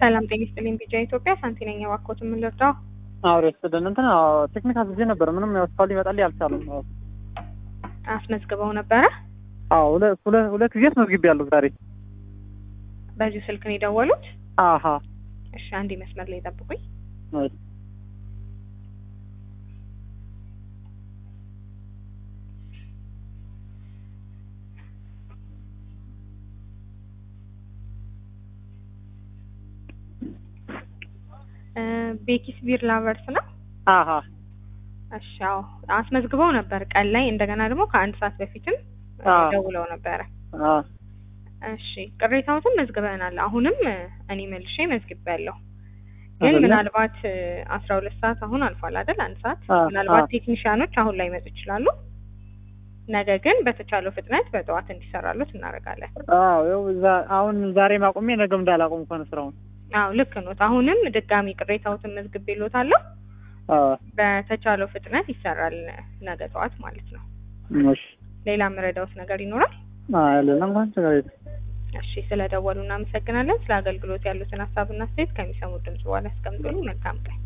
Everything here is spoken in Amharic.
ሰላም ጤና ይስጥልኝ። ቢጃ ኢትዮጵያ ሳንቲ ነኝ። እባክዎት ምን ልርዳው? አውሬስ እንትና ቴክኒካል ጊዜ ነበር። ምንም ያው እስካሁን ሊመጣልኝ አልቻለም። አስመዝግበው ነበረ? አዎ ሁለት ጊዜ አስመዝግቤያለሁ ዛሬ። በዚህ ስልክ ነው የደወሉት? አሃ እሺ፣ አንዴ መስመር ላይ ጠብቁኝ። ቤኪስ ቢር ላቨርስ ነው? አሃ እሺ፣ አዎ አስመዝግበው ነበር ቀን ላይ። እንደገና ደግሞ ከአንድ ሰዓት በፊትም ደውለው ነበረ። እሺ፣ ቅሬታዎትን መዝግበናል። አሁንም እኔ መልሼ መዝግቤያለሁ። ግን ምናልባት 12 ሰዓት አሁን አልፏል አይደል? አንድ ሰዓት ምናልባት ቴክኒሻኖች አሁን ላይ መጡ ይችላሉ። ነገ ግን በተቻለው ፍጥነት በጠዋት እንዲሰራሉት እናደርጋለን። ያው አሁን ዛሬ ማቆሜ ነገም እንዳላቆም እንኳን ስራውን። ልክ ነው። አሁንም ድጋሚ ቅሬታዎትን መዝግቤልዎታለሁ። በተቻለው ፍጥነት ይሰራል ነገ ጠዋት ማለት ነው። እሺ፣ ሌላ የምረዳዎት ነገር ይኖራል? አይደለም እንኳን ተጋይት። እሺ፣ ስለደወሉ እናመሰግናለን። ስለ አገልግሎት ያሉትን ሀሳብና አስተያየት ከሚሰሙት ድምጽ በኋላ አስቀምጡልኝ። መልካም ቀን።